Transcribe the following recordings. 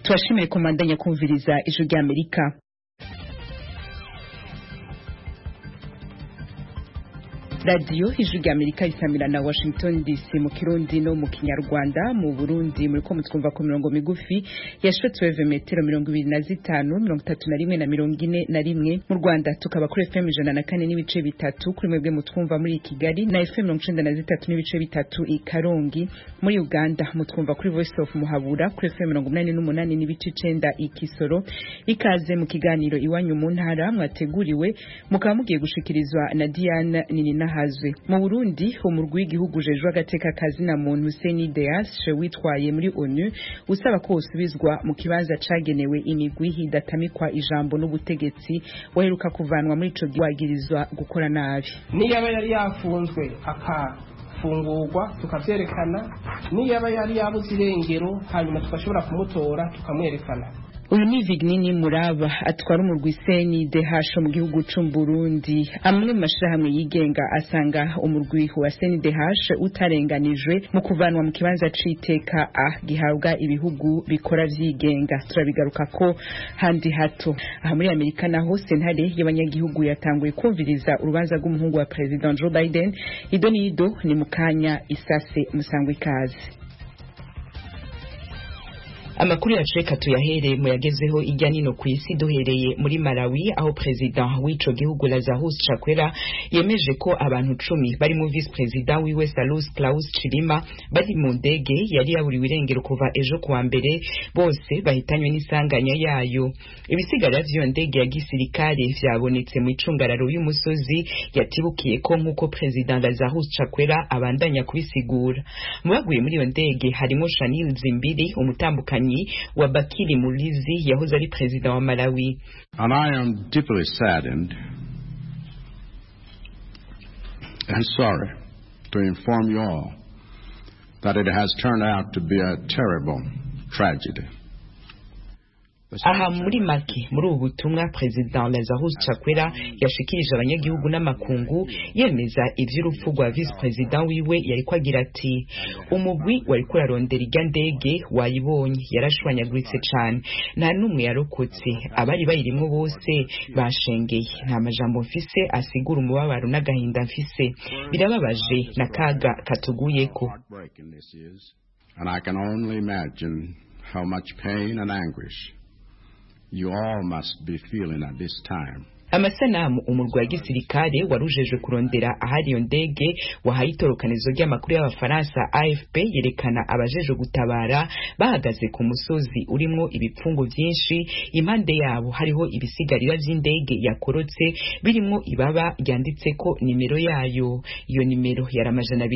Turashimiye komandanya kumviriza ijwi rya Amerika. Radio ijwi rya Amerika isamira na Washington DC mu Kirundi no mu Kinyarwanda. Mu Burundi muri ko mutwumva ku mirongo migufi ya shortwave metero 25 31 na 41. Mu Rwanda tukaba kuri FM 104 n'ibice bitatu, kuri mwebwe mutwumva muri Kigali na FM 93 n'ibice bitatu i Karongi. Muri Uganda mutwumva kuri Voice of Muhabura kuri FM 88 n'ibice 9 i Kisoro. Ikaze mu kiganiro iwanyu mu ntara mwateguriwe mukaba mugiye gushikirizwa na Diane Ninina hazwe. Mu Burundi umurwi w'igihugu jejwe agateka kazi na muntu CNDH witwaye muri ONU usaba ko usubizwa mu kibanza cagenewe imigwi hidatamikwa ijambo n'ubutegetsi waheruka kuvanwa muri ico giwagirizwa gukora nabi. Niyaba yari yafunzwe akafungurwa tukavyerekana, niyaba yari yabuze irengero hanyuma tukashobora kumutora tukamwerekana. Uyu ni Vignini Muraba atwara umurwi CNDH mu gihugu c'u Burundi. Amwe mu mashirahamwe yigenga asanga umurwi wa CNDH utarenganijwe mu kuvanwa mu kibanza c'iteka gihabwa ibihugu bikora vyigenga. Turabigaruka ko handi hato. Aha muri Amerika naho sentare y'abanyagihugu yatanguye kumviriza urubanza rw'umuhungu wa President Joe Biden. Idonido ni mukanya isase musangwe ikaze. Amakuru yacu reka tuyahere mu yagezeho ijya nino ku isi duhereye muri Malawi aho president w'ico gihugu Lazarus Chakwera yemeje ko abantu 10 bari mu vice president wiwe Salus Klaus Chilima bari mu ndege yari yaburiwe irengero kuva ejo kuwa mbere, bose bahitanywe n'isanganya yayo. Ibisigara vy'iyo ndege ya gisirikare vyabonetse mu icungararo y'umusozi yatibukiye ko nkuko president Lazarus Chakwera abandanya kubisigura. Mu baguye muri iyo ndege harimo Shanil Zimbiri umutambukanyi wa Bakili Mulizi yahoze ari president wa Malawi. And I am deeply saddened and sorry to inform you all that it has turned out to be a terrible tragedy. Aha muri make muri ubu butumwa president Lazarus Chakwera yashikirije abanyagihugu n'amakungu yemeza ivy'urupfu rwa vice president wiwe yariko agira ati umugwi wari kurarondera irya ndege wayibonye yarashwanyaguritse cane, nta numwe yarokotse, abari bayirimwo bose bashengeye. Nta majambo mfise asigura umubabaro n'agahinda mfise, birababaje nakaga katuguyeko. And I can only imagine how much pain and anguish you all must be feeling at this time. Amasanamu umurwi wa gisirikare warujejwe kurondera ahari iyo ndege wahaye itorokanizo ry'amakuru y'abafaransa AFP yerekana abajejwe gutabara bahagaze ku musozi urimo ibipfungo vyinshi. Impande yabo hariho ibisigarira vy'indege yakorotse birimo ibaba ryanditseko nimero yayo. Iyo nimero yari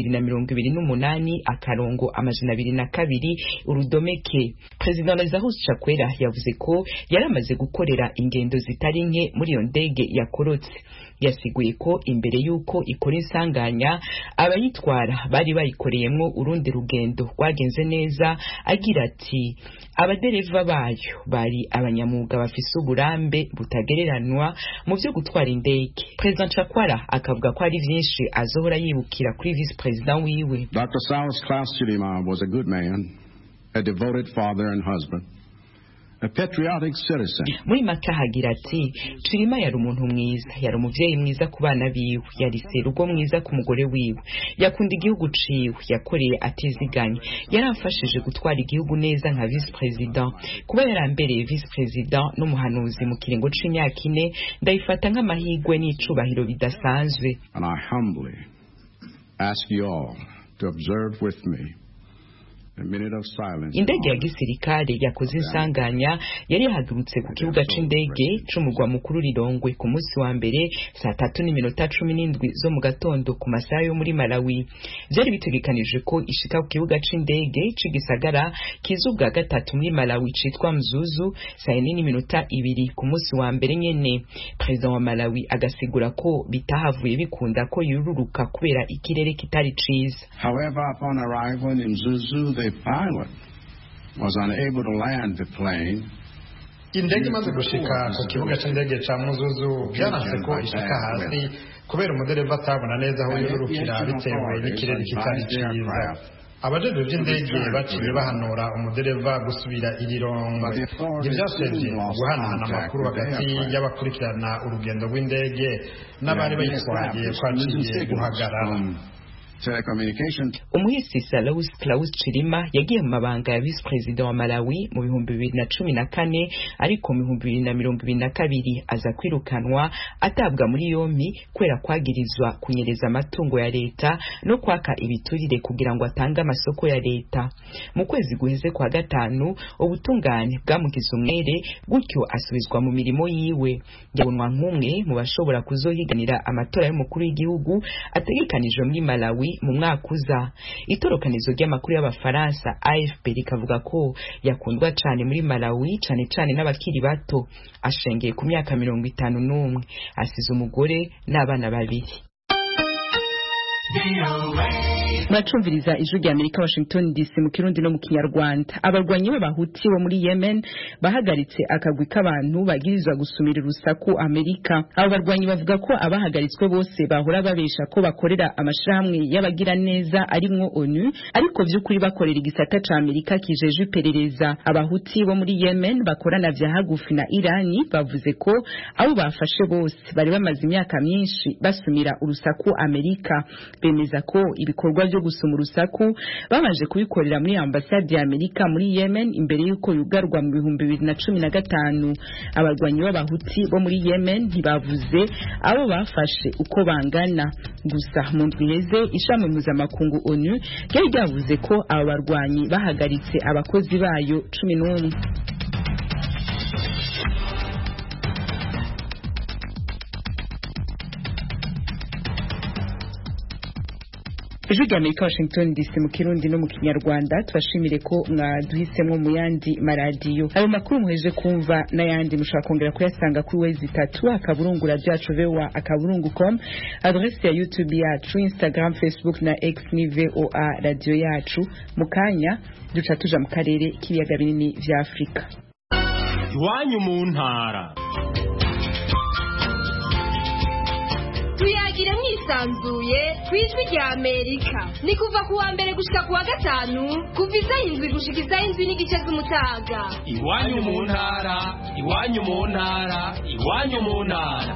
228 akarongo 202 urudomeke. President Lazarus Chakwera yavuze ko yaramaze gukorera ingendo zitari nke muri iyo ndege yakorotse. Yasiguye ko imbere yuko ikora insanganya abayitwara bari bayikoreyemwo urundi rugendo rwagenze neza, agira ati abadereva bayo bari abanyamuga bafise uburambe butagereranwa mu byo gutwara indege. President Chakwera akavuga ko ari vyinshi azohora yibukira kuri vice president wiwe. Dr. Salus Klaus Chilima was a good man, a devoted father and husband, a patriotic citizen. Muri make hagira ati Chilima yari umuntu mwiza, yari umuvyeyi mwiza ku bana biwe, yari serugo mwiza ku mugore wiwe, yakunda igihugu ciwe, yakoreye atiziganya, yaramfashije gutwara igihugu neza nka vice president. Kuba yarambereye vice president n'umuhanuzi mu kiringo c'imyaka 4 ndayifata nk'amahigwe n'icubahiro bidasanzwe. And I humbly ask you all to observe with me indege ya gisirikare yakoze insanganya yari yahagurutse ku kibuga c'indege c'umugwa mukuru Lilongwe ku munsi wa mbere saa 3:17 zo mu gatondo ku masaha yo muri Malawi. Byari bitegekanije ko ishika ku kibuga c'indege c'igisagara kizubwa gatatu muri Malawi citwa Mzuzu saa 4:2 ku munsi wa mbere nyene. President wa Malawi agasigura ko bitahavuye bikunda ko yururuka kubera ikirere kitari ciza. However, upon arrival in Mzuzu, the pilot was unable to land the plane. Indege imaze gushika ku kibuga c'indege ca Muzuzu byaranse ko ishika hasi kubera umudereva atabona neza aho yurukira bitewe n'ikirere kitari ciza. abajejwe by'indege baciye bahanura umudereva gusubira irirongwe ibyo byasabye guhanahana amakuru hagati y'abakurikirana urugendo rw'indege n'abari bayitwaye kwaciye guhagarara. umuhisi Salus Klaus Chilima yagiye mu mabanga ya vice president wa Malawi mu 2014 ariko mu 2022 aza kwirukanwa atabwa muri yompi kwera kwagirizwa kunyereza amatungo ya leta no kwaka ibiturire kugira ngo atange amasoko ya leta. Mu kwezi guheze kwa gatanu ubutungane bwamugize umwere gutyo asubizwa mu mirimo yiwe. Yabonwa nk'umwe mu bashobora kuzohiganira amatora y'umukuru w'igihugu ategekanijwe muri Malawi mu mwaka uza. Itorokanizo ry'amakuru y'abafaransa AFP rikavuga ko yakundwa cyane muri Malawi cyane n'abakiri bato. Ashengeye ku myaka 51, asize umugore n'abana babiri. Muracumviriza ijwi rya Amerika Washington DC mu Kirundi no mu Kinyarwanda. Abarwanyi b'abahuti bo muri Yemen bahagaritse akagwi k'abantu bagirizwa gusumira urusaku Amerika. Abo barwanyi bavuga ko abahagaritswe bose bahora babesha ko bakorera amashirahamwe y'abagira neza arimwo ONU, ariko vy'ukuri bakorera igisata ca Amerika kijeje iperereza. Abahuti bo muri Yemen bakorana vya hagufi na Irani bavuze ko abo bafashe bose bari bamaze imyaka myinshi basumira urusaku Amerika. Bemeza ko ibikorwa byo gusuma urusaku bamaze kubikorera muri ambasade ya Amerika muri Yemen imbere yuko yugarwa mu 2015. Abarwanyi b'abahuti bo muri Yemen ntibavuze abo bafashe uko bangana. Gusa mu ndwi heze ishami mpuzamakungu ONU ryari ryavuze ko abo barwanyi bahagaritse abakozi bayo 11. Ijwi rya Amerika Washington DC mu Kirundi no mu Kinyarwanda. Tubashimire ko mwaduhisemo mu yandi maradiyo. Ayo makuru muheje kumva n'ayandi mushaka kongera kuyasanga kuri wezi 3 akaburungura byacu VOA akaburungu.com, adresse ya YouTube yacu, Instagram, Facebook na X ni VOA radio yacu. Mukanya duca tuja mu karere k'ibiyaga binini vya Afrika. Iwanyu mu ntara. Tuyagire mwisanzuye kwijwi rya Amerika. Ni kuva kuwa mbere gushika kuwa gatanu kuva izayindwi gushika izayindwi n'igice z'umutaga. Iwanyu mu ntara, iwanyu mu ntara, iwanyu mu ntara.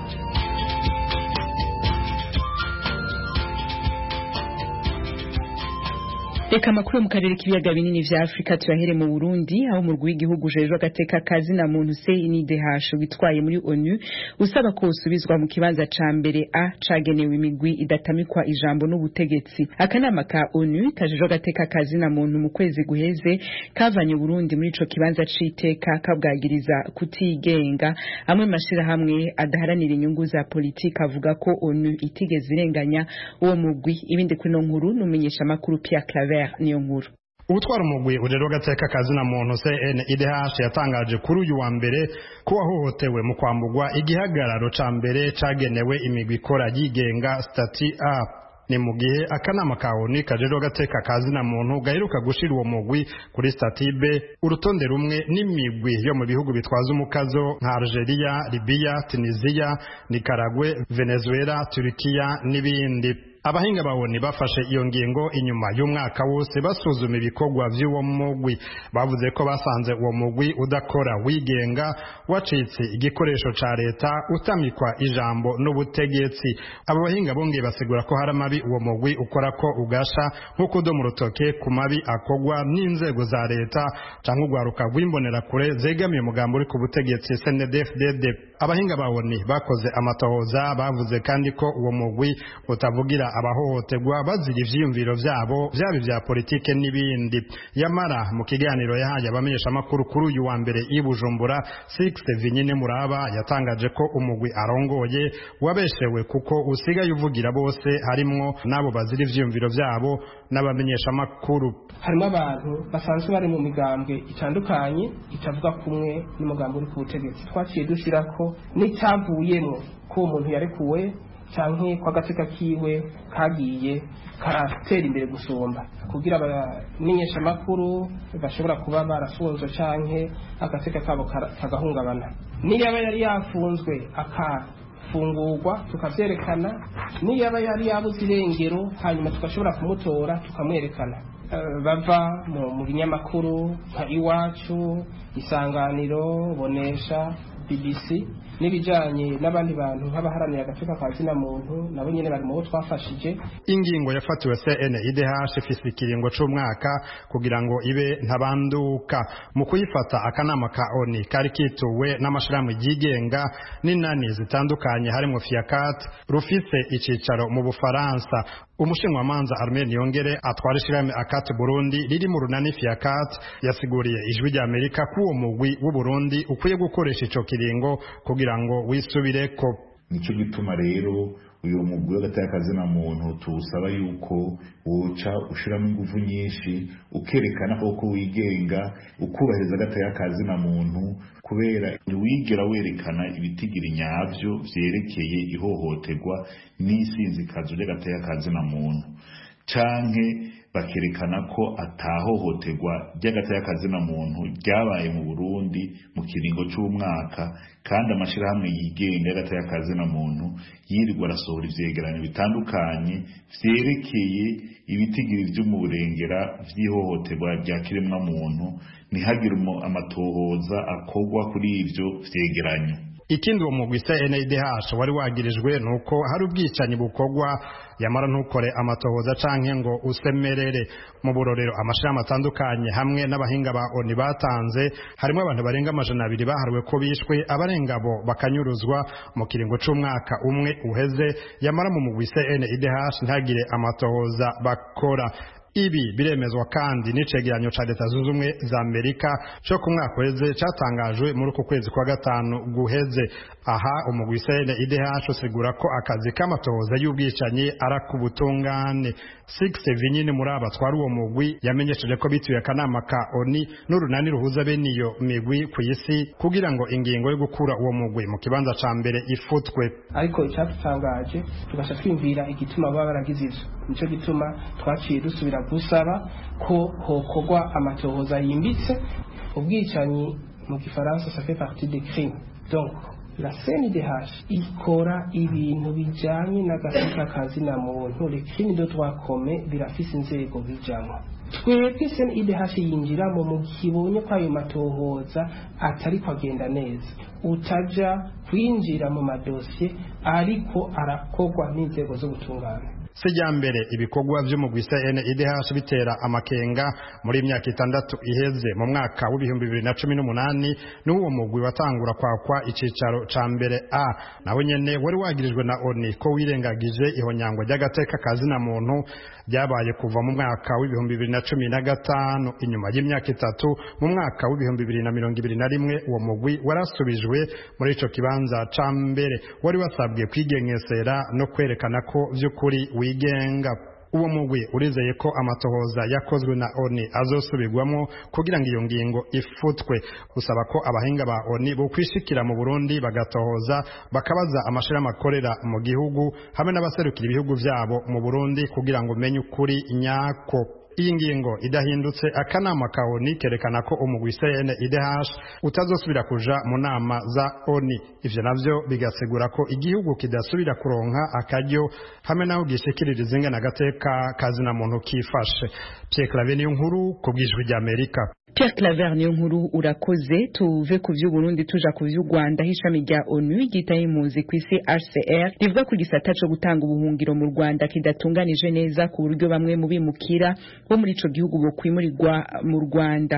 Reka amakuru mu karere k'ibiyaga binini vya Afrika tuyahere mu Burundi aho umurwi w'igihugu ujejwe agateka kazi na muntu CNDH witwaye muri ONU usaba ko usubizwa mu kibanza ca mbere cagenewe imigwi idatamikwa ijambo n'ubutegetsi. Akanama ka ONU kajejwe agateka kazi na muntu mu kwezi guheze kavanye Burundi muri ico kibanza c'iteka kabwagiriza kutigenga. Amwe mashira hamwe adaharanira inyungu za politika avuga ko ONU itigeze irenganya uwo mugwi. Ibindi kuri no nkuru numenyesha makuru Pierre Claver niyo nkuru. Ubutwara umugwi urero gateka kazi na muntu CNDH yatangaje kuri uyu wa mbere ko wahohotewe mu kwambugwa igihagararo ca mbere cagenewe imigwi ikora yigenga stati A. Ni mu gihe akanama ka ONU kajejwe agateka kazi na muntu gaheruka gushira uwo mugwi kuri stati B, urutonde rumwe n'imigwi yo mu bihugu bitwaza umukazo nka Algeria, Libya, Tunisia, Nicaragua, Venezuela, Turkiya n'ibindi. Abahinga bawoni bafashe iyo ngingo inyuma y'umwaka wose basuzuma ibikorwa vy'uwo mugwi. Bavuze ko basanze uwo mugwi udakora wigenga, wacitse igikoresho ca leta, utamikwa ijambo n'ubutegetsi. Abo bahinga bongeye basigura ko hari amabi uwo mugwi ukora ko ugasha nk'uko udo mu rutoke ku mabi akogwa n'inzego za leta canke urwaruka rw'imbonera kure zegamiye umugambo uri ku butegetsi CNDD-FDD. Abahinga bawoni bakoze amatohoza bavuze kandi ko uwo mugwi utavugira abahohoterwa bazira ivyiyumviro vyabo vyaba vya politike n'ibindi. Yamara mu kiganiro yahaye abamenyesha makuru kuri uyu wa mbere i Bujumbura, Sixte Vinyine Muraba yatangaje ko umugwi arongoye wabeshewe kuko usigaye uvugira bose harimwo nabo bazira ivyiyumviro vyabo n'abamenyesha makuru. Harimo abantu basanzwe bari mu migambwe itandukanye itavuga kumwe n'umugambo uri ku butegetsi. Twaciye dushirako n'icyavuyemo ko umuntu yarekuwe canke kwa gateka kiwe kagiye karatera imbere gusumba kugira abamenyesha makuru bashobora kuba barafunzwe canke agateka kabo kagahungabana. Niyo yari yafunzwe akafungurwa tukavyerekana, niyo yari yabuze irengero hanyuma tukashobora kumutora tukamwerekana. bava mu binyamakuru nka Iwacu, Isanganiro, Bonesha, BBC n'ibijanye n'abandi bantu nk'abaharanira agateka ka zina muntu nabo nyene bari mu bo twafashije. Ingingo yafatiwe CNIDH ifise ikiringo c'umwaka kugira ngo ibe ntabanduka. Mu kuyifata akanama ka ONU kari kituwe n'amashirahamwe yigenga n'inani zitandukanye harimo FIACAT rufise icicaro mu Bufaransa. Umushinwamanza Armel Niyongere atwara ishirahamwe ACAT Burundi riri mu runani FIACAT yasiguriye ijwi rya Amerika ko uwo mugwi w'u Burundi ukwiye gukoresha ico kiringo kugira ngo wisubireko. Nico gituma rero uyu mugwi w'agateka muntu tuwusaba yuko woca ushiramo ingufu nyinshi ukerekana ko wigenga ukubahiriza agateka muntu, kubera wigera werekana ibitigiri nyavyo vyerekeye ihohoterwa n'isinzikazo ry'agateka muntu, canke bakerekana ko atahohoterwa ry'agateka muntu ryabaye mu Burundi mu kiringo c'umwaka, kandi amashirahamwe yigenga y'agateka muntu yirirwa arasohora ivyegeranyo bitandukanye vyerekeye ibitigiri vyo mu burengera vy'ihohoterwa rya kiremwa muntu, ntihagire amatohoza akorwa kuri ivyo vyegeranyo. Ikindi uwo mugwi CNIDH wari wagirijwe nuko hari ubwicanyi bukorwa yamara ntukore amatohoza canke ngo usemerere. Mu burorero amashirahamwe atandukanye hamwe n'abahinga ba ONU batanze harimo abantu barenga 200 baharuwe ko bishwe, abarenga bo bakanyuruzwa mu kiringo c'umwaka umwe uheze, yamara mu mugwi CNIDH ntagire amatohoza bakora. Ibi biremezwa kandi n'icegeranyo ca Leta Zunze Ubumwe za Amerika cyo ku mwaka weze catangajwe muri uko kwezi kwa gatanu guheze. Aha umugwi CNIDH usigura ko akazi k'amatohoza y'ubwicanyi arakubutungane. 6 vinyine muri abatwara uwo mugwi yamenyesheje ko bituye akanama ka ONU n'urunani ruhuza bene iyo migwi ku isi kugira ngo ingingo yo gukura uwo mugwi mu kibanza ca mbere ifutwe. Ariko icyatangaje tugasha twimvira igituma baba baragize ivyo, nico gituma twaciye dusubira gusaba ko hokorwa amatohoza yimbitse. Ubwicanyi mu Gifaransa ça fait partie des crimes. Donc la CNIDH ikora ibintu bijanye n'agateka ka zina muntu, les crimes de droit commun birafise inzego bijamwo. Twebwe CNIDH yinjiramo mu kibonye ko ayo matohoza atari kwagenda neza, utaja kwinjira mu madosiye ariko arakorwa n'inzego zo gutungana. Sejambere ibikorwa vyo mu gwisa CNIDH bitera amakenga muri imyaka 6 iheze. Mu mwaka wa 2018 n'uwo mugwi watangura kwakwa icicaro ca mbere A, naho nyene wari wagirijwe na ONU ko wirengagije ihonyangwa ry'agateka kazina muntu byabaye kuva mu mwaka wa 2015. Inyuma y'imyaka 3 mu mwaka wa 2021 uwo mugwi warasubijwe muri ico kibanza ca mbere, wari wasabwe kwigengesera no kwerekana ko vy'ukuri wigenga. Uwo mugwi urizeye ko amatohoza yakozwe na ONU azosubirwamo kugira ngo iyo ngingo ifutwe. Usaba ko abahinga ba ONU bo kwishikira mu Burundi bagatohoza bakabaza amashirahamwe akorera mu gihugu hamwe n'abaserukira ibihugu vyabo mu Burundi kugira ngo menye ukuri nyako. Iyi ngingo idahindutse akanama ka ONU kerekana ko umugwi CNIDH utazosubira kuja mu nama za ONU. Ivyo navyo bigasigura ko igihugu kidasubira kuronka akaryo hamwe naho gishikiririza ingana gateka kazina muntu kifashe. Pierre Claver niyo nkuru ku bw'ijwi rya Amerika. Pierre Claver niyo nkuru urakoze. Tuve ku vy'u Burundi tuja ku vy'u Rwanda. Ishami rya ONU gitaye impunzi kw'isi HCR rivuga ko gisata co gutanga ubuhungiro mu Rwanda kidatunganije neza ku buryo bamwe mu bimukira bo muri ico gihugu bo kwimurirwa mu Rwanda.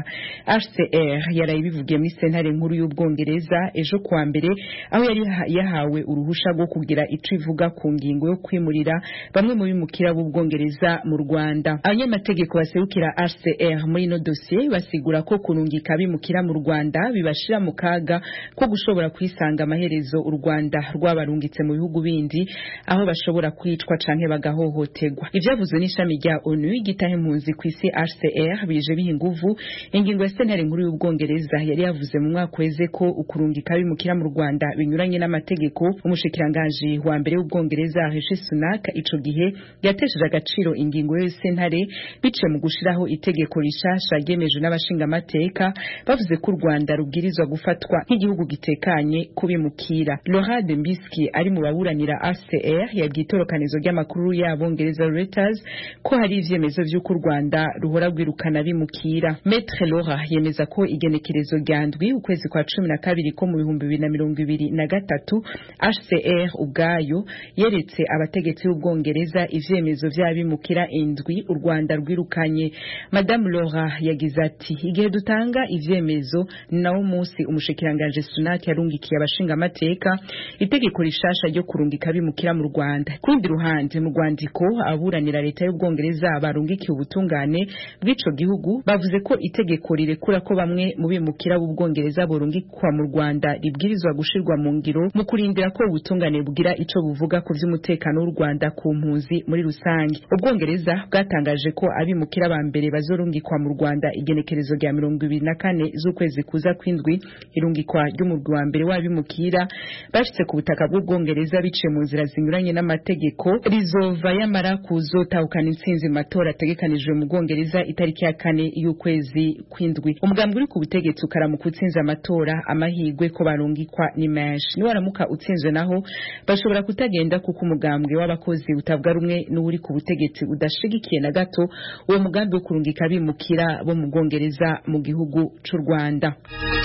HCR yaraye bivugiye muri sentare nkuru y'Ubwongereza ejo kwa mbere, aho yari yahawe uruhusha rwo kugira ico ivuga ku ngingo yo kwimurira bamwe mu bimukira b'Ubwongereza mu Rwanda. Abanyamategeko baserukira HCR muri no dossier basigura ko kurungika bimukira mu Rwanda bibashira mu kaga ko gushobora kwisanga amaherezo u Rwanda rwabarungitse mu bihugu bindi aho bashobora kwicwa canke bagahohoterwa. Ivyavuzwe n'ishami rya ONU gitahe impunzi kw'isi HCR bije bihinguvu ingingo ya sentare nkuru y'Ubwongereza yari yavuze mu mwaka weze ko ukurungika bimukira mu Rwanda binyuranye n'amategeko. Umushikiranganje wa mbere w'Ubwongereza Rishi Sunak ico gihe yatesheje agaciro ingingo yo sentare bice mu gushiraho itegeko rishasha ryemeje n'abashinga amateka bavuze ko u Rwanda rubwirizwa gufatwa nk'igihugu gitekanye kubimukira. Laurent Dembski ari mu baburanira HCR yabwiye itorokanizo ry'amakuru y'Abongereza Reuters ko hari ivyemezo vy'uko u Rwanda ruhora rwirukana bimukira. Maître Laura yemeza ko igenekerezo rya ndwi ukwezi kwa 12 ko mu 2023 HCR ubwayo yeretse abategetsi b'Ubwongereza ivyemezo vy'abimukira indwi u Rwanda rwirukanye. Madame Laura yagize ati igihe dutanga ivyemezo nawo munsi umushikiranganje Sunak yarungikiye abashinga amateka itegeko rishasha ryo kurungika bimukira mu Rwanda. Kundi ruhande mu Rwandiko aburanira leta y'Ubwongereza barungikiye ubutungane bw'ico gihugu bavuze ko itegeko rirekura ko bamwe mu bimukira b'Ubwongereza borungikwa mu Rwanda ribwirizwa gushirwa mu ngiro mu kurindira ko ubutungane bugira ico buvuga ku vy'umutekano w'u Rwanda ku mpunzi muri rusange. Ubwongereza bwatangaje ko abimukira ba mbere bazorungikwa mu Rwanda igenekerezo rya 24 z'ukwezi kuza kwindwi. Irungikwa ry'umurwi wa mbere w'abimukira bashitse ku butaka bw'Ubwongereza biciye mu nzira zinyuranye n'amategeko rizova yamara kuzotahukana intsinzi mu matora ategekanijwe mu Bwongereza itariki ya 4 y'ukwezi kwindwi. Umugambi uri ku butegetsi ukaramuka utsinze amatora amahirwe ko barungikwa ni menshi. Ni waramuka utsinzwe naho bashobora kutagenda kuko umugambwe w'abakozi utavuga rumwe n'uri ku butegetsi udashigikiye na gato uwo mugambi wo kurungika bimukira bo mu Bwongereza mu gihugu c'u Rwanda.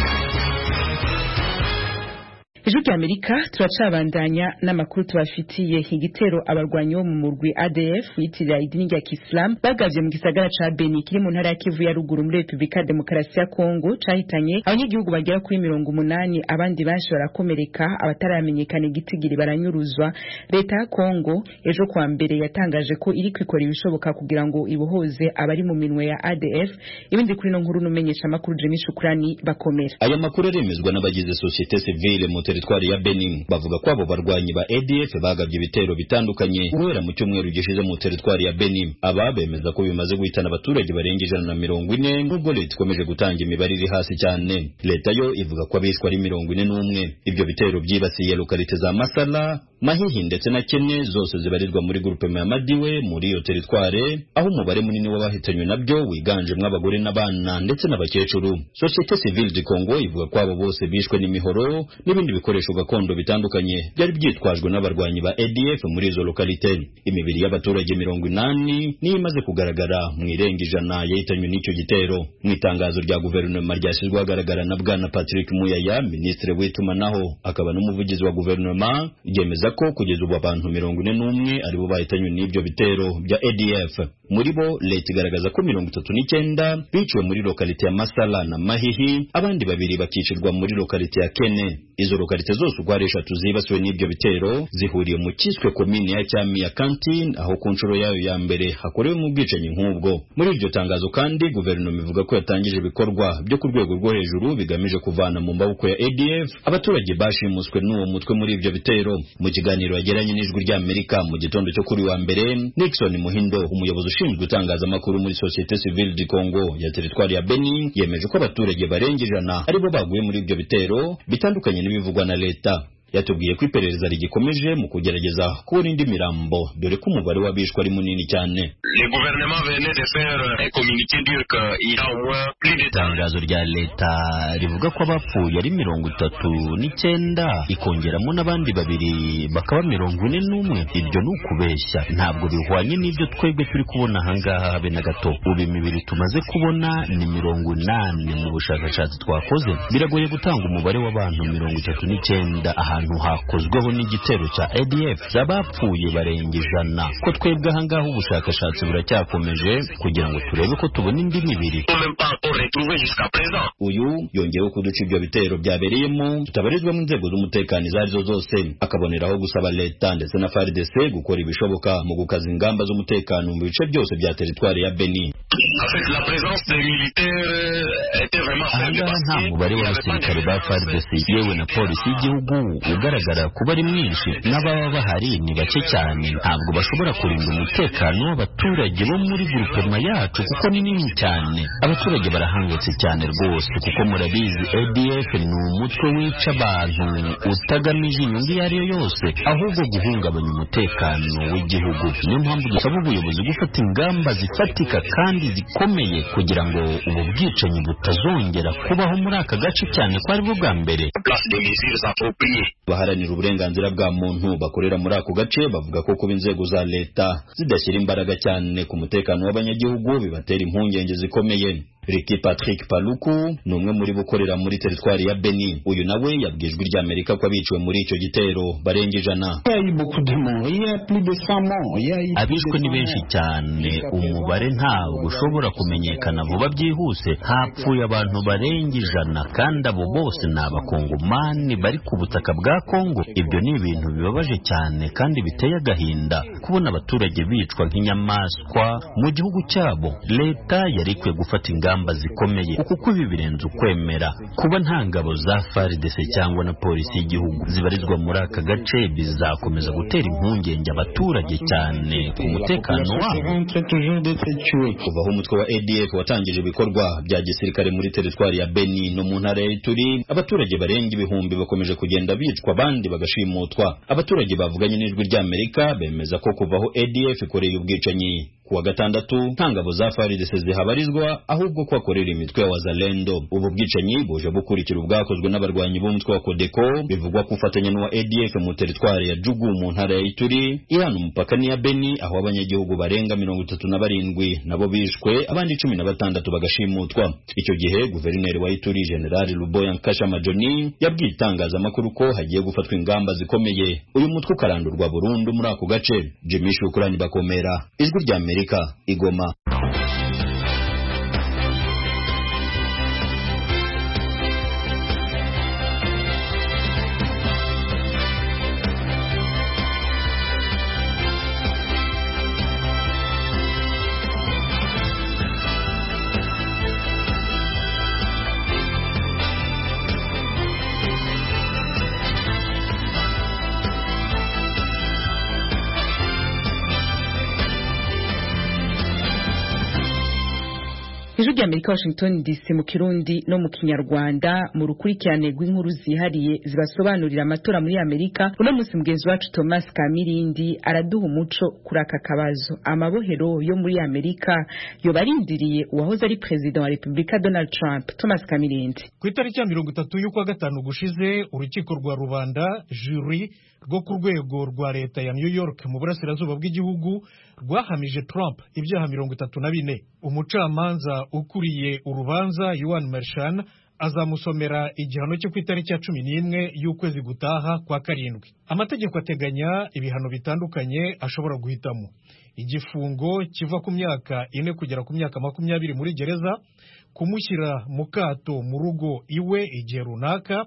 Ijuru ry'Amerika turacabandanya n'amakuru tubafitiye. Igitero abarwanyi bo mu murwi ADF yitirira idini rya Islam bagavye mu gisagara ca Beni kiri mu ntara ya Kivu ya ruguru muri Republika Demokarasi ya Kongo cahitanye abanyagihugu bagera kuri 80 abandi baje barakomereka abataramenyekana igitigiri baranyuruzwa. Leta ya Kongo ejo kwa mbere yatangaje ko iri kwikora ibishoboka kugira ngo ibohoze abari mu minwe ya ADF. Ibindi kuri no nkuru numenyesha makuru Jimmy Shukrani bakomera. Aya makuru aremezwa n'abagize societe civile mu teritwari ya Benin bavuga ko abo barwanyi ba ADF bagabye ibitero bitandukanye guhera mu cyumweru gishize mu teritwari ya Benin. Aba bemeza ko bimaze guhitana abaturage barenga 140 nubwo leta ikomeje gutanga imibare iri hasi cyane. Leta yo ivuga ko abishwe ari 41. Ibyo bitero byibasiye lokalite za Masala, Mahihi ndetse na Kene zose zibarirwa muri groupe ya Madiwe muri iyo teritware, aho umubare munini w'abahitanywe nabyo wiganjemo abagore n'abana ndetse n'abakecuru. Societe civile du Congo ivuga ko abo bose bishwe n'imihoro n'ibindi bikoresho gakondo bitandukanye byari byitwajwe n'abarwanyi ba ADF muri izo lokalite. Imibiri y'abaturage 80 ni imaze kugaragara mu irenga 100 yahitanywe n'icyo gitero. Mu itangazo rya guverinoma ryashyizwe agaragara na Bwana Patrick Muyaya, ministre w'itumanaho akaba n'umuvugizi wa guverinoma, yemeza ko kugeza ubu abantu 41 aribo bahitanywe n'ibyo bitero bya ADF. Muri bo leta igaragaza ko 39 biciwe muri lokalite ya Masala na Mahihi, abandi babiri bakicirwa muri lokalite ya Kene. Izo lokalite zose uko ari 3 zibasiwe n'ibyo bitero zihuriye mu kiswe komine ya Cyami ya Kantine, aho ku nshuro yayo ya mbere hakorewe mu bwicanyi nk'ubwo. Muri iryo tangazo kandi guverinoma ivuga ko yatangije ibikorwa byo ku rwego rwo hejuru bigamije kuvana mu maboko ya ADF abaturage bashimuswe n'uwo mutwe muri ibyo bitero. Mu kiganiro yagiranye n'Ijwi ry'Amerika mu gitondo cyo kuri wa mbere, Nixon Muhindo, umuyobozi ushinzwe gutangaza amakuru muri Societe Civile du Congo ya teritwari ya Benin, yemeje ko abaturage barenga 100 aribo baguye muri ibyo bitero bitandukanye n'ibivugwa na leta. Yatubwiye ko iperereza rigikomeje mu kugerageza kubona indi mirambo dore ko umubare w'abishwe ari munini cyane. Itangazo rya leta rivuga ko abapfuye ari 39 ikongeramo n'abandi babiri bakaba 41. Ibyo ni ukubeshya, ntabwo bihwanye n'ibyo twebwe turi kubona ahangaha habe na gato. Ubu imibiri tumaze kubona ni 80 mu bushakashatsi twakoze. Biragoye gutanga umubare w'abantu 39 ahantu hakozweho n'igitero cya ADF zabapfuye barenga 100. Ko twebwe ahangaha ubushakashatsi buracyakomeje kugira ngo turebe ko tubona indi mibiri. Uyu yongeyeho kuduca ibyo bitero byabereyemo tutabarizwa mu nzego z'umutekano izo arizo zose, akaboneraho gusaba leta ndetse na FARDC gukora ibishoboka mu gukaza ingamba z'umutekano mu bice byose bya teritwari ya Benin. Ahangaha nta mubare w'abasirikare ba FARDC yewe na polisi y'igihugu ugaragara kuba ari mwinshi, n'ababa bahari ni bake cyane. Ntabwo bashobora kurinda umutekano w'abaturage bo muri grupema yacu kuko ni nini cyane. Abaturage barahangayitse cyane rwose kuko murabizi ADF ni umutwe wica abantu utagamije inyungu iyo ari yo yose, ahubwo guhungabanya umutekano w'igihugu. Niyo mpamvu dusaba ubuyobozi gufata ingamba zifatika kandi bikomeye kugira ngo ubu bwicanyi butazongera kubaho muri aka gace cyane ko ari bwo bwa mbere. Baharanira uburenganzira bwa muntu bakorera muri ako gace bavuga ko kuba inzego za leta zidashyira imbaraga cyane ku mutekano w'abanyagihugu bibatera impungenge zikomeye. Ricky Patrick Paluku ni umwe muri bukorera muri teritwari ya Beni. Uyu nawe yabwijwe ry'Amerika ko abiciwe muri icyo gitero barenga 100. Abishwe ni benshi cyane, umubare ntabwo ushobora kumenyekana vuba byihuse. Hapfuye abantu barenga 100 kandi abo bose ni abakongomani bari ku butaka bwa Kongo. Ibyo ni ibintu bibabaje cyane kandi biteye agahinda kubona abaturage bicwa nk'inyamaswa mu gihugu cyabo. Leta yari ikwiye gufata ingamba zikomeye kuko ibi birenze ukwemera. Kuba nta ngabo za FARDC cyangwa na polisi y'igihugu zibarizwa muri aka gace bizakomeza gutera impungenge abaturage cyane ku mutekano wabo. Kuva aho umutwe wa ADF watangije ibikorwa bya gisirikare muri teritwari ya Beni no mu ntara ya Ituri, abaturage barenga ibihumbi bakomeje kugenda bicwa abandi bagashimutwa. Abaturage bavuganye n'ijwi ry'Amerika bemeza ko kuva aho ADF ikoreye ubwicanyi kuwa gatandatu nta ngabo za FARDC zihabarizwa ahubwo ko akorera imitwe ya Wazalendo. Ubu bwicanyi buje bukurikira ubwakozwe n'abarwanyi b'umutwe wa Kodeko bivugwa ko ufatanya n'uwa ADF mu teritwari ya Jugu mu ntara ya Ituri ihana umupaka ni ya Beni, aho abanyagihugu barenga 37 nabo bishwe abandi 16 bagashimutwa. Icyo gihe guverineri wa Ituri General Luboya Nkasha Majoni yabwiye itangazamakuru ko hagiye gufatwa ingamba zikomeye uyu mutwe ukarandurwa burundu muri ako gace. Jimmy Shukrani Bakomera, Ijwi ry'Amerika, Igoma. Ijwi ry'Amerika Washington DC mu Kirundi no mu Kinyarwanda mu rukurikirane rw'inkuru zihariye zibasobanurira amatora muri Amerika. Uno munsi mugenzi wacu Thomas Kamirindi araduha umuco kuri aka kabazo. Amabohero yo muri Amerika yo barindiriye uwahoze ari president wa Republika Donald Trump. Thomas Kamirindi. Ku itariki ya 30 y'ukwa gatanu gushize urukiko rwa rubanda jury rwo ku rwego rwa leta ya New York mu burasirazuba bw'igihugu rwahamije Trump ibyaha 34. Umucamanza ukuriye urubanza Yuan Mershan azamusomera igihano cyo ku itariki ya 11 y'ukwezi gutaha kwa karindwi. Amategeko ateganya ibihano bitandukanye ashobora guhitamo: igifungo kiva ku myaka 4 kugera ku myaka 20 muri gereza, kumushyira mu kato mu rugo iwe igihe runaka,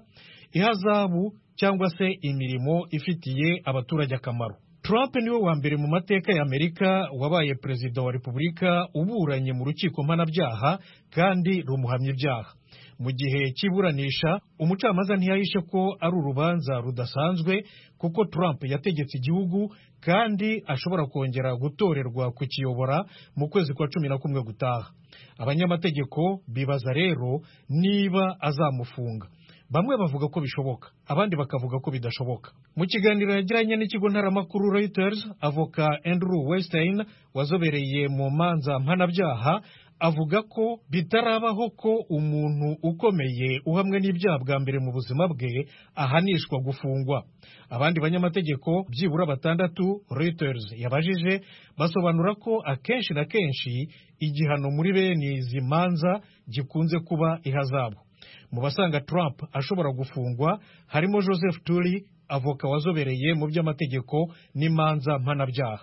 ihazabu cyangwa se imirimo ifitiye abaturage akamaro. Trump niwe wa mbere mu mateka ya Amerika wabaye perezida wa Repubulika uburanye mu rukiko mpanabyaha kandi rumuhamya ibyaha. Mu gihe cy'iburanisha umucamanza ntiyahishe ko ari urubanza rudasanzwe kuko Trump yategetse igihugu kandi ashobora kongera gutorerwa kukiyobora mu kwezi kwa 11 gutaha. Abanyamategeko bibaza rero niba azamufunga. Bamwe bavuga ko bishoboka, abandi bakavuga ko bidashoboka. Mu kiganiro yagiranye n'ikigo ntaramakuru Reuters, avoka Andrew Weinstein wazobereye mu manza mpanabyaha avuga ko bitarabaho ko umuntu ukomeye uhamwe n'ibyaha bwa mbere mu buzima bwe ahanishwa gufungwa. Abandi banyamategeko byibura 6 Reuters yabajije basobanura ko akenshi na kenshi igihano muri bene izi manza gikunze kuba ihazabu. Mu basanga Trump ashobora gufungwa harimo Joseph Turley, avoka wazobereye mu by'amategeko n'imanza mpanabyaha.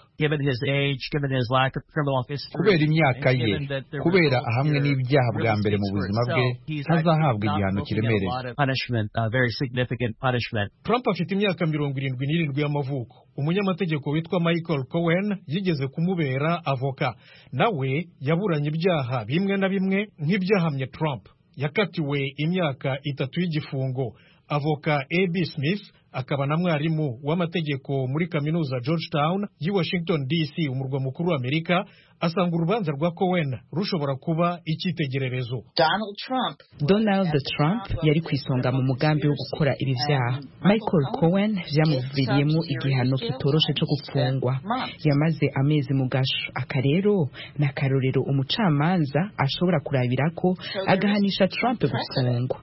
Kubera imyaka ye, kubera ahamwe n'ibyaha bwa mbere mu buzima bwe, ntazahabwa igihano kiremereye. Trump afite imyaka 77 y'amavuko. Umunyamategeko witwa Michael Cohen yigeze kumubera avoka. Nawe yaburanye ibyaha bimwe na bimwe nk'ibyahamye Trump. Yakatiwe imyaka 3 y'igifungo. Avoka A.B. Smith akaba na mwarimu w'amategeko muri kaminuza Georgetown y'i Washington DC umurwa mukuru wa Amerika, asanga urubanza rwa Cohen rushobora kuba icyitegererezo. Donald Trump yari ku isonga mu mugambi wo gukora ibi vyaha. Michael Cohen vyamuviriyemo igihano kitoroshe cyo gupfungwa. Yamaze amezi mu gasho. Akarero na karorero umucamanza ashobora kurabirako agahanisha Trump gufungwa.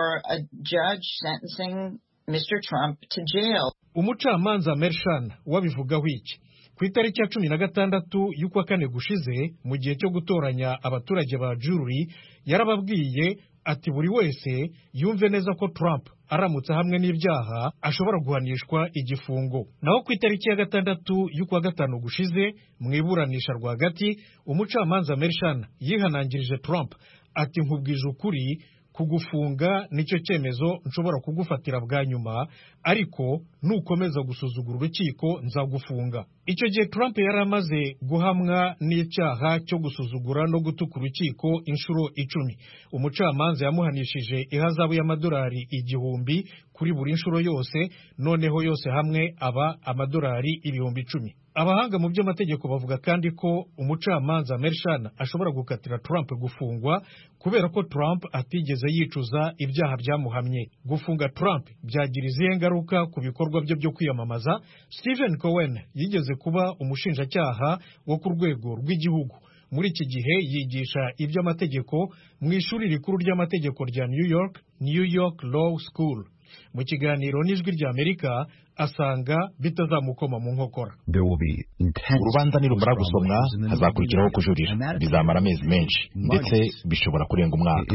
Umucamanza Merchan wabivugaho iki? Ku itariki ya 16 y'ukwa kane gushize, mu gihe cyo gutoranya abaturage ba jury, yarababwiye ati buri wese yumve neza ko Trump aramutse hamwe n'ibyaha ashobora guhanishwa igifungo. Naho ku itariki ya 6 y'ukwa gatanu gushize, mu iburanisha rwagati, umucamanza Merchan yihanangirije Trump ati nkubwije ukuri, kugufunga nicyo cyemezo nshobora kugufatira bwa nyuma, ariko nukomeza gusuzugura urukiko nzagufunga. Icyo gihe Trump yari amaze guhamwa n'icyaha cyo gusuzugura no gutuka urukiko inshuro 10. Umucamanza yamuhanishije ihazabu y'amadolari 1,000 kuri buri nshuro yose, noneho yose hamwe aba amadolari 10,000. Abahanga mu by'amategeko bavuga kandi ko umucamanza Merchan ashobora gukatira Trump gufungwa kubera ko Trump atigeze yicuza ibyaha byamuhamye. Gufunga Trump byagira izihe ngaruka ku bikorwa bye byo kwiyamamaza? Stephen Cohen yigeze kuba umushinjacyaha wo ku rwego rw'igihugu. Muri iki gihe yigisha iby'amategeko mu ishuri rikuru ry'amategeko rya New York Law School. Mu kiganiro n'Ijwi ry'Amerika asanga bitazamukoma mu nkokora. Urubanza nirumara gusomwa hazakurikiraho kujurira, bizamara amezi menshi ndetse bishobora kurenga umwaka.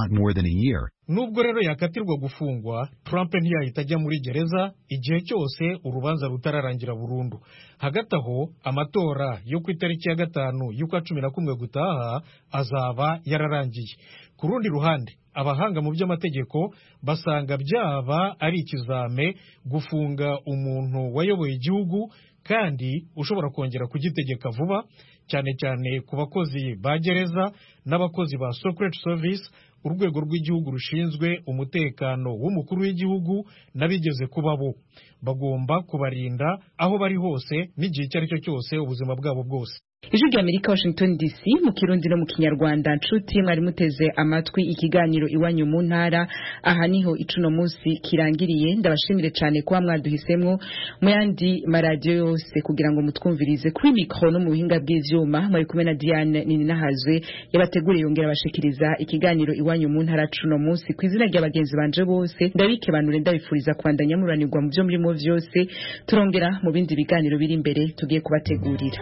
Nubwo rero yakatirwa gufungwa, Trump ntiyahita ajya muri gereza igihe cyose urubanza rutararangira burundu. Hagati aho, amatora yo ku itariki ya 5 y'ukwa 11 gutaha azaba yararangiye. Ku rundi ruhande, abahanga mu by'amategeko basanga byaba ari ikizame gufunga umuntu wayoboye igihugu kandi ushobora kongera kugitegeka vuba, cyane cyane ku bakozi ba gereza n'abakozi ba Secret Service, urwego rw'igihugu rushinzwe umutekano w'umukuru w'igihugu n'abigeze kuba bo. Bagomba kubarinda aho bari hose n'igihe icyo ari cyo cyose ubuzima bwabo bwose. Ijwi ry'Amerika, Washington DC, mu Kirundi no mu Kinyarwanda. Nshuti mwari muteze amatwi ikiganiro Iwanyu mu Ntara. Aha niho icuno munsi kirangiriye. Ndabashimire cyane kuba mwaduhisemwo mu yandi maradiyo yose kugira ngo mutwumvirize. Kuri mikro no mu buhinga bw'ivyuma mwari kumwe na Diane Nininahazwe yabateguriye yongera bashikiriza ikiganiro Iwanyu mu Ntara cuno munsi. Kwizina ry'abagenzi banje bose ndabikebanure ndabifuriza kwandanya muranirwa mu byo murimo vyose. Turongera mu bindi biganiro biri imbere tugiye kubategurira.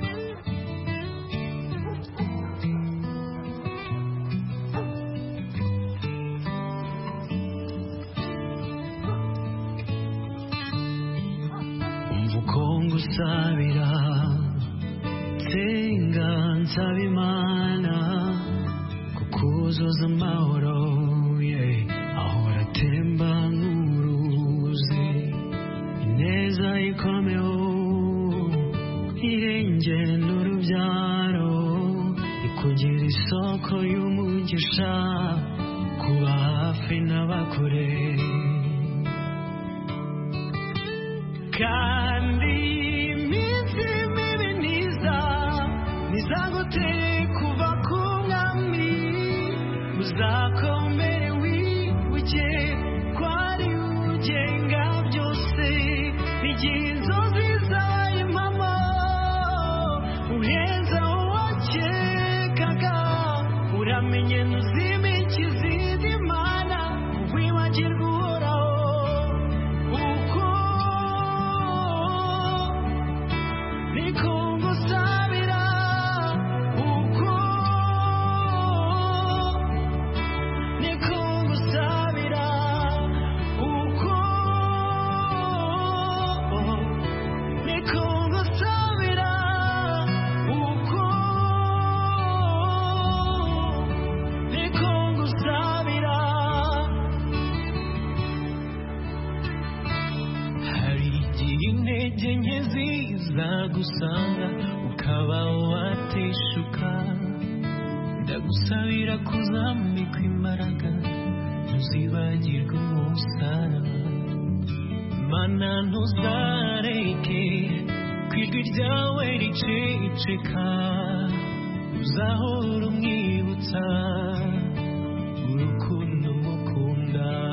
Sabira tenga nsabimana kukuzoza amahoro ahora temba nk'uruzi ineza ikomeho irenge n'urubyaro ikugira isoko y'umugisha kuba hafi n'abakure kandi Zagote kuva ku mwami uzakomere wije kwari ugenga byose n'igihe inzozi zabaye impamo uheza uwakekaga uramenye ntuzime ikizindi mana wibagirwa uhoraho uko niko ngusabira gusanga ukaba wateshuka ndagusabira kuzambikwa imbaraga ntuzibagirwe umusaraba mana ntuzareke kwijwi ryawe riceceka uzahora umwibutsa urukundo mukunda